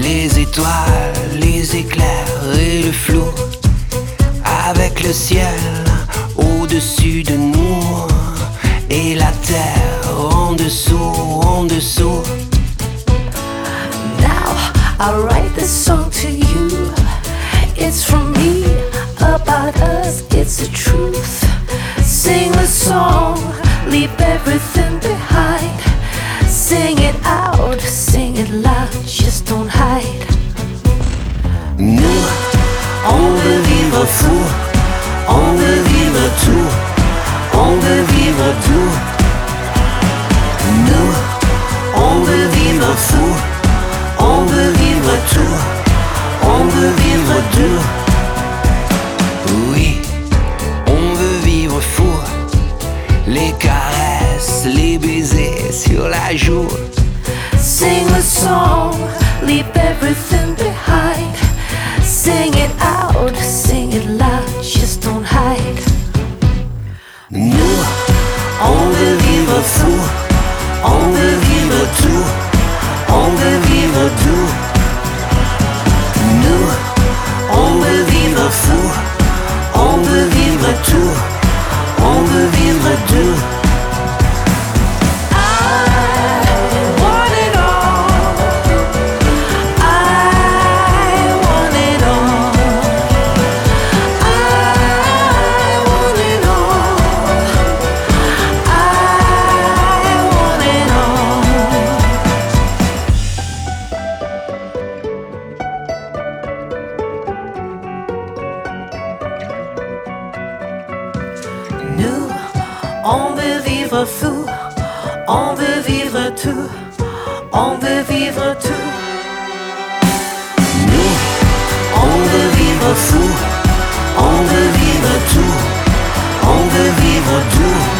les étoiles, les éclairs et le flou, avec le ciel au-dessus de nous et la terre en dessous, en dessous. Now I write this song to you. It's from me, about us, it's the truth. Sing the song, leave everything behind. Sing it out, sing it loud, just don't hide. Nous, on veut vivre fou, on veut vivre tout, on veut vivre doux. Nous, on veut vivre fou, on veut vivre tout, on veut vivre doux. Oui, on veut vivre fou, les caresses, les baisers sur la joue. Sing the song, leave everything behind. Sing it out, sing it loud, just don't hide. Nous, on veut vivre fou, on veut vivre tout, on veut vivre doux. Nous, on veut vivre fou, on veut vivre tout, on veut vivre doux. Nous, on veut vivre fou, on veut vivre tout, on veut vivre tout. Nous, on veut vivre fou, on veut vivre tout, on veut vivre doux.